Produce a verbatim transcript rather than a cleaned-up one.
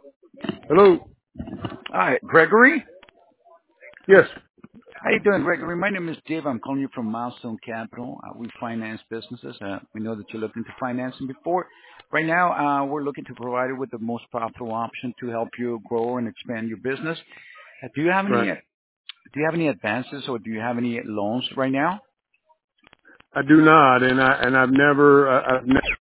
Hello. Hi, Gregory. Yes. How you doing, Gregory? My name is Dave. I'm calling you from Milestone Capital. Uh, we finance businesses. Uh, we know that you're looking to finance them before. Right now, uh, we're looking to provide you with the most profitable option to help you grow and expand your business. Uh, do you have any? Right. uh, Do you have any advances or do you have any loans right now? I do not, and I and I've never uh, I've never